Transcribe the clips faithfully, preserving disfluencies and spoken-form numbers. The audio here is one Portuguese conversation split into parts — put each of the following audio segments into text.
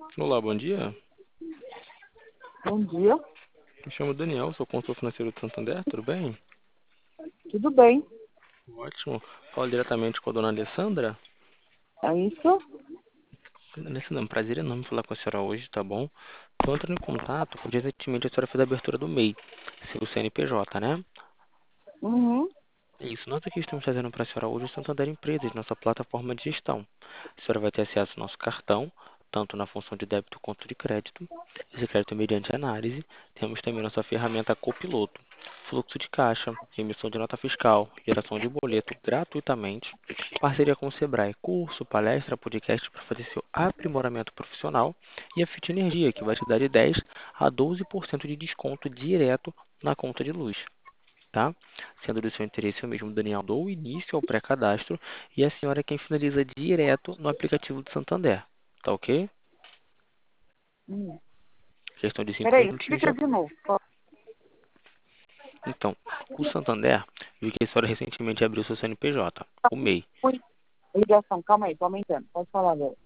Olá, bom dia. Bom dia, Me chamo Daniel, sou consultor financeiro do Santander, tudo bem? tudo bem? Ótimo. Falo diretamente com a dona Alessandra. É isso? Alessandra, é um prazer enorme falar com a senhora hoje, tá bom? Estou entrando em contato porque recentemente a senhora fez a abertura do M E I, seu C N P J, né? Uhum. Isso, nós aqui estamos fazendo para a senhora hoje o Santander Empresas, nossa plataforma de gestão. A senhora vai ter acesso ao nosso cartão, tanto na função de débito quanto de crédito. Esse crédito é mediante análise. Temos também nossa ferramenta Copiloto, fluxo de caixa, emissão de nota fiscal, geração de boleto gratuitamente, parceria com o Sebrae, curso, palestra, podcast para fazer seu aprimoramento profissional e a Fit Energia, que vai te dar de dez a doze por cento de desconto direto na conta de luz. Tá? Sendo do seu interesse, eu mesmo, Daniel, dou início ao pré-cadastro e a senhora é quem finaliza direto no aplicativo do Santander. Tá ok? Hum. Questão de cinco Peraí, minutinhos explica já. de novo. Ó, Então, o Santander, vi que a senhora recentemente abriu seu C N P J, o M E I. fui. Ligação, calma aí, tô aumentando. Pode falar agora.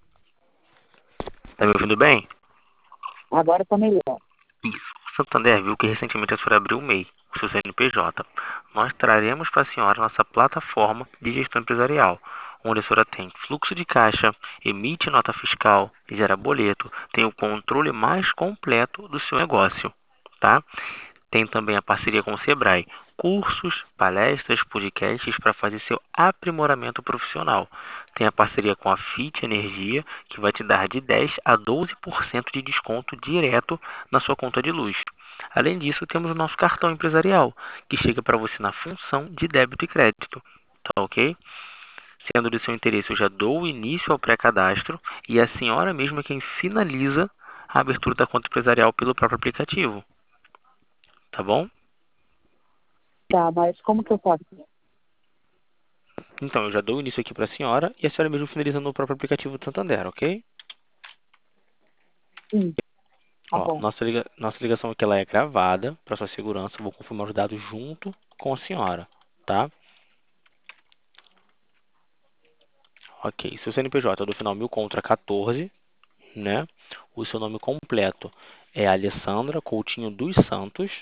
Tá me ouvindo bem? Agora tá melhor. Isso. O Santander viu que recentemente a senhora abriu o M E I, o seu C N P J. Nós traremos para a senhora nossa plataforma de gestão empresarial, onde a senhora tem fluxo de caixa, emite nota fiscal, gera boleto, tem o controle mais completo do seu negócio, tá? Tem também a parceria com o Sebrae, cursos, palestras, podcasts para fazer seu aprimoramento profissional. Tem a parceria com a Fit Energia, que vai te dar de dez a doze por cento de desconto direto na sua conta de luz. Além disso, temos o nosso cartão empresarial, que chega para você na função de débito e crédito. Tá ok? Sendo de seu interesse, eu já dou o início ao pré-cadastro e a senhora mesma é quem finaliza a abertura da conta empresarial pelo próprio aplicativo. Tá bom? Tá, mas como que eu faço? Então, eu já dou o início aqui para a senhora e a senhora mesmo finaliza no próprio aplicativo do Santander, ok? Sim, tá Ó, bom. nossa, liga... nossa ligação aqui ela é gravada para sua segurança. Eu vou confirmar os dados junto com a senhora, tá? Ok. Seu C N P J é do final mil contra quatorze, né? O seu nome completo é Alessandra Coutinho dos Santos,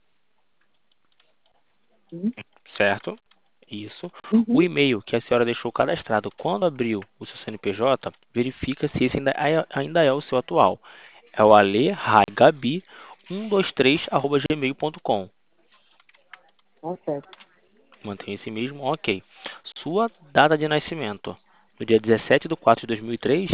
Sim. certo? Isso. O Uhum. e-mail que a senhora deixou cadastrado quando abriu o seu C N P J, verifica se esse ainda é, ainda é o seu atual. É o alegabi um dois três arroba gmail ponto com. Tá certo. Mantém esse mesmo, ok. Sua data de nascimento, no dia dezessete de quatro de dois mil e três?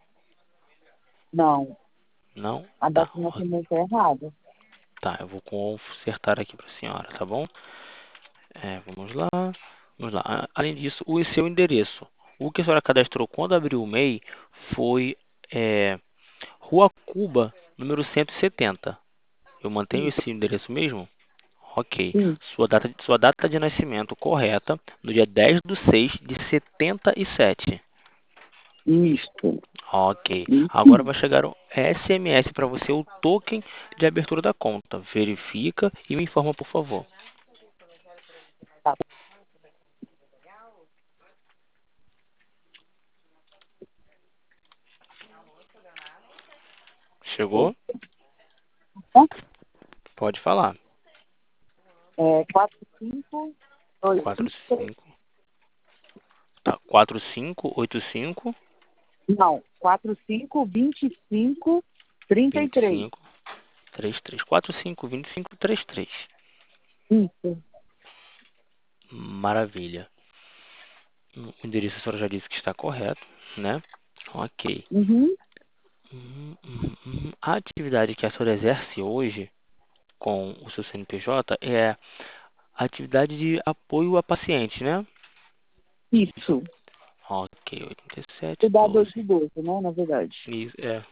Não, Não? a Tá, data de ó, nascimento é errada. tá, eu vou consertar aqui para a senhora, tá bom? É, vamos lá, vamos lá. A- Além disso, o seu endereço. O que a senhora cadastrou quando abriu o M E I foi é, Rua Cuba, número cento e setenta. Eu mantenho Sim, esse endereço mesmo? Ok. sim. Sua data, sua data de nascimento correta, no dia dez de seis de setenta e sete. Isso. Ok. Agora Isso. vai chegar um S M S para você, o token de abertura da conta. Verifica e me informa, por favor. Tá bom. Chegou? Pode falar. É quatro, cinco, dois, Quatro cinco, três. cinco. Tá. quatro cinco oito cinco Não, quatro, cinco, vinte e cinco, trinta e vinte e três. cinco trinta e três. quatro cinco vinte e cinco trinta e três. Isso. Maravilha. O endereço a senhora já disse que está correto, né? Ok. Uhum. Uhum, uhum, uhum. A atividade que a senhora exerce hoje com o seu C N P J é a atividade de apoio a pacientes, né? Isso. Ok, oitenta e sete, Cuidador doze. de idoso, né, na verdade. Isso, é.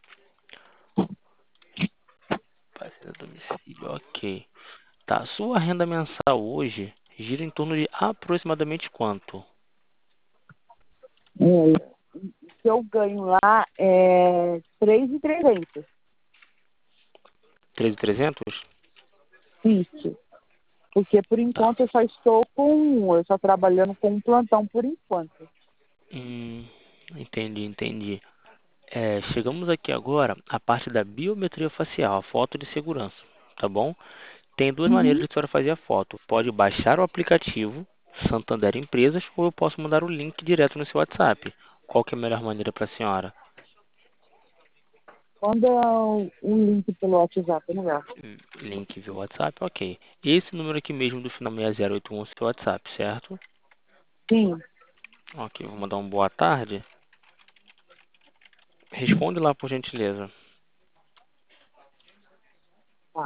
Parceiro a domicílio, ok. Tá, sua renda mensal hoje gira em torno de aproximadamente quanto? É, o que eu ganho lá é três mil e trezentos. treze mil e trezentos? Isso. Porque por Tá. enquanto eu só estou com, eu só trabalhando com um plantão por enquanto. Hum, entendi, entendi. É, chegamos aqui agora à parte da biometria facial, a foto de segurança, tá bom? Tem duas maneiras Uhum. de a senhora fazer a foto. Pode baixar o aplicativo Santander Empresas ou eu posso mandar o link direto no seu WhatsApp. Qual que é a melhor maneira para a senhora? Manda um um link pelo WhatsApp, melhor. Link via WhatsApp, ok. Esse número aqui mesmo do final seis zero oito um é o seu WhatsApp, certo? Sim. Ok, vou mandar um boa tarde. Responde lá, por gentileza. Tá.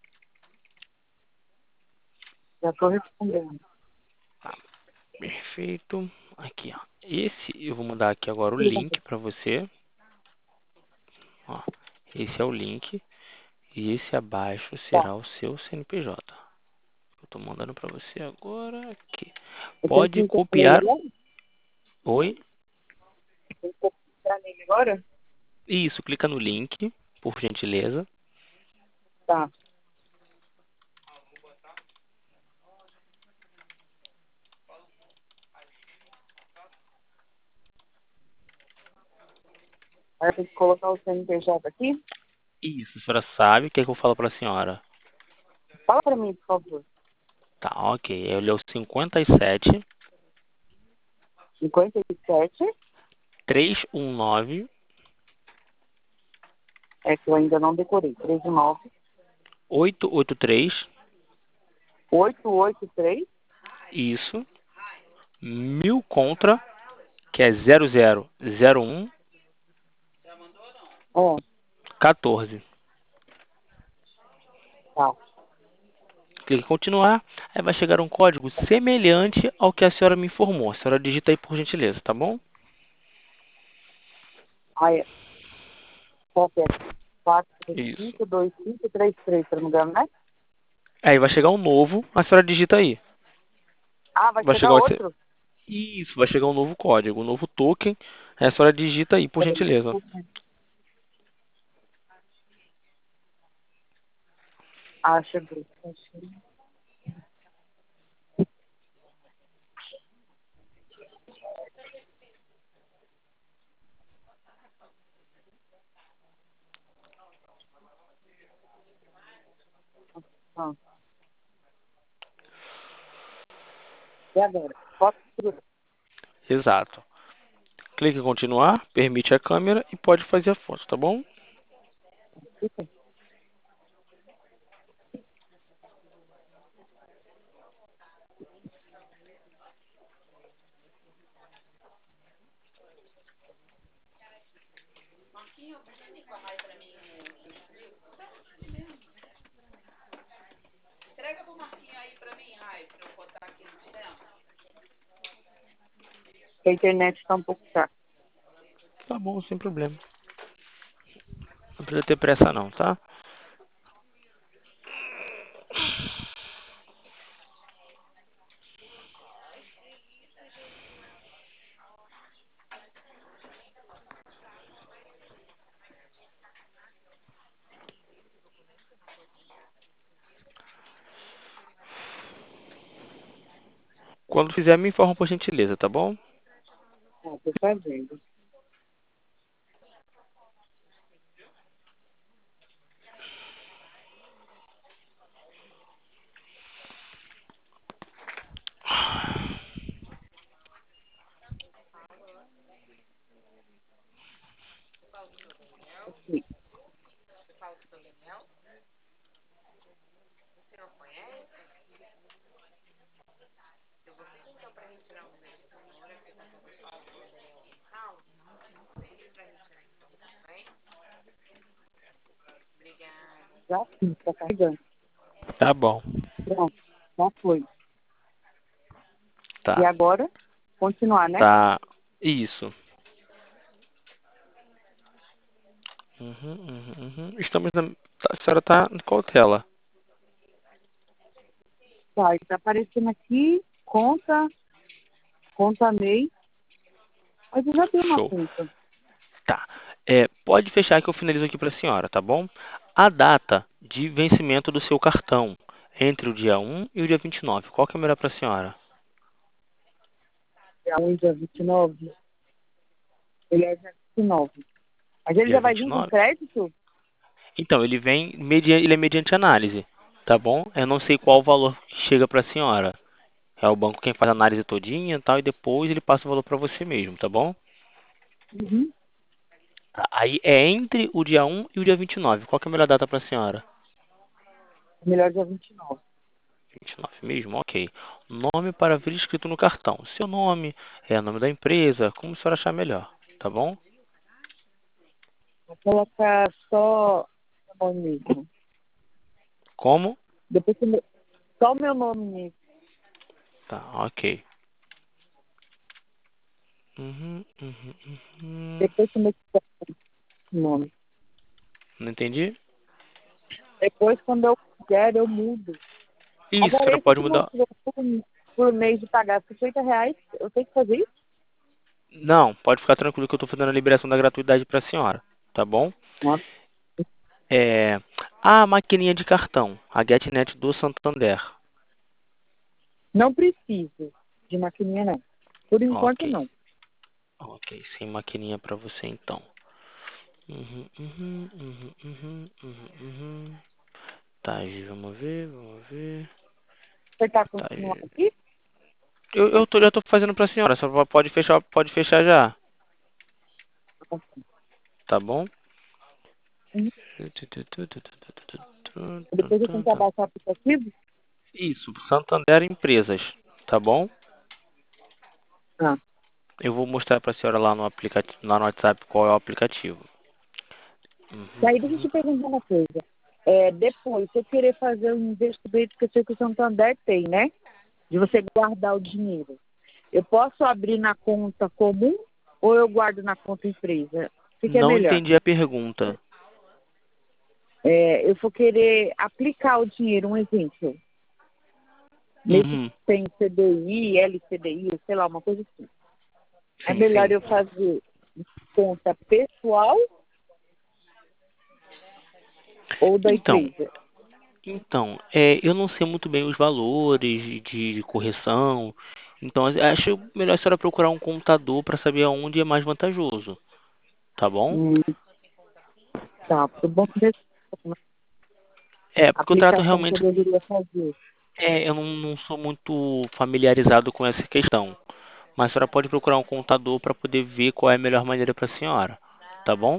Já estou respondendo. Perfeito. Aqui, ó. Esse, eu vou mandar aqui agora o Clica aqui. link para você. Ó, esse é o link. E esse abaixo Tá. será o seu C N P J. Eu estou mandando para você agora aqui. Eu tenho Pode que clicar nele copiar. agora? Oi? Tem que clicar nele agora? Isso, clica no link, por gentileza. Tá. Aí eu tenho que colocar o C N P J aqui. Isso, a senhora sabe o que é que eu falo para a senhora. Fala para mim, por favor. Tá, ok. Ele é o cinquenta e sete, cinquenta e sete. trezentos e dezenove, É que eu ainda não decorei. três nove. oitocentos e oitenta e três. oito oito três. Isso. Mil contra, que é zero zero zero um É. quatorze. Tá. Clique em continuar. Aí vai chegar um código semelhante ao que a senhora me informou. A senhora digita aí por gentileza, tá bom? Aí, qual que é? quatro Isso. cinco dois cinco três três, se eu não me engano, né? Aí vai chegar um novo, a senhora digita aí. Ah, vai Vai chegar chegar esse... outro? Isso, vai chegar um novo código, um novo token. Aí a senhora digita aí, por Peraí. gentileza. Ah, chegou. Ah. E agora? Foto segura. Exato. Clique em continuar, permite a câmera e pode fazer a foto, tá bom? Fica. A internet está um pouco fraca. Tá bom, sem problema. Não precisa ter pressa não, tá? Quando fizer, me informa por gentileza, tá bom? Ah, tô fazendo. Aqui. Já fiz, tá carregando. Tá bom. Pronto, já foi. E Tá. agora, continuar, né? Tá. Isso. Uhum, uhum, uhum. Estamos na... tá, a senhora tá em qual tela? Tá, está aparecendo aqui, conta, conta M E I. Mas eu já tenho uma Show. conta. Tá. É, pode fechar que eu finalizo aqui para a senhora, tá bom? A data de vencimento do seu cartão entre o dia um e o dia vinte e nove. Qual que é melhor para a senhora? É um dia vinte e nove. Ele é dia vinte e nove. Mas ele dia já vai vinte e vir com nove. crédito? Então, ele vem, media, ele é mediante análise, tá bom? Eu não sei qual o valor que chega para a senhora. É o banco quem faz a análise todinha e tal, e depois ele passa o valor para você mesmo, tá bom? Uhum. Tá, aí é entre o dia um e o dia vinte e nove. Qual que é a melhor data para a senhora? Melhor dia vinte e nove. vinte e nove mesmo? Ok. Nome para vir escrito no cartão. Seu nome, é o nome da empresa, como a senhora achar melhor, tá bom? Vou colocar só o nome mesmo. Como? Depois que me- só o meu nome mesmo. Tá, ok. Uhum, uhum, uhum. Depois que eu quiser o nome. Não entendi? Depois, quando eu quiser, eu mudo. Isso, a Agora, senhora esse pode que mudar. mostrou por, por mês de pagar cinquenta reais, eu tenho que fazer isso? Não, pode ficar tranquilo que eu estou fazendo a liberação da gratuidade para a senhora, tá bom? Nossa, É, a maquininha de cartão, a GetNet do Santander. não preciso de maquininha, não. Por enquanto, Ok, não. ok, sem maquininha para você então. Uhum, uhum, uhum, uhum, uhum, uhum. Tá, vamos ver, vamos ver. Você está Tá, continuando aqui? eu, eu tô, já tô fazendo para a senhora, só pode fechar, pode fechar já, tá bom? Uhum. Depois eu tenho que abaixar o aplicativo? Isso, Santander Empresas, tá bom? Ah. Eu vou mostrar para a senhora lá no aplicativo, lá no WhatsApp qual é o aplicativo. Uhum, Daí, deixa eu uhum. te perguntar uma coisa. É, depois, se eu querer fazer um investimento que eu sei que o Santander tem, né? De você guardar o dinheiro. Eu posso abrir na conta comum ou eu guardo na conta empresa? O que, que é Não melhor? entendi a pergunta. É, eu vou querer aplicar o dinheiro, um exemplo. Nesse Uhum, tem C D I, L C D I, sei lá, uma coisa assim. É sim, melhor sim. eu fazer conta pessoal ou da Então, empresa? então, é, eu não sei muito bem os valores de, de correção. Então, eu acho melhor a senhora procurar um contador para saber aonde é mais vantajoso, tá bom? Hum, tá, foi bom que É, a porque eu trato aplicação que eu realmente. deveria fazer. É, eu não, não sou muito familiarizado com essa questão. Mas a senhora pode procurar um contador para poder ver qual é a melhor maneira para a senhora, tá bom?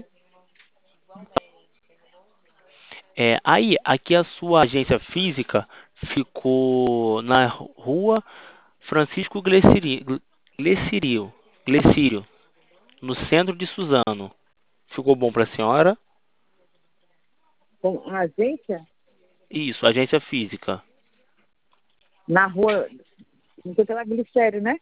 É, aí, aqui a sua agência física ficou na rua Francisco Gleciri- Glecirio, Glecírio, no centro de Suzano. Ficou bom para a senhora? Com a agência, Isso, agência física. na rua, não sei pela Glicério, né?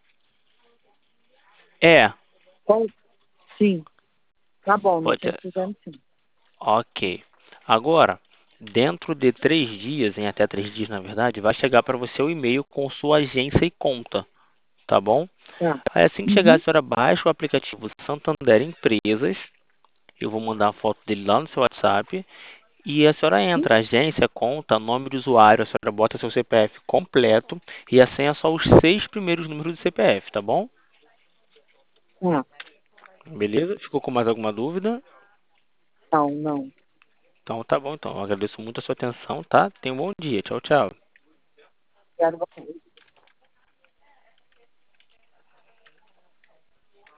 É, Qual? Sim, tá bom, não pode tem ser. precisando sim. Ok. Agora, dentro de três dias, em até três dias na verdade, vai chegar para você o e-mail com sua agência e conta, tá bom? Tá. Aí assim que chegar, a Uhum. senhora baixa o aplicativo Santander Empresas. Eu vou mandar a foto dele lá no seu WhatsApp. E a senhora entra, agência, conta, nome de usuário, a senhora bota seu C P F completo e a senha só os seis primeiros números do C P F, tá bom? Tá. Beleza? Ficou com mais alguma dúvida? Não, não. Então tá bom, então. Eu agradeço muito a sua atenção, tá? Tenha um bom dia. Tchau, tchau. Quero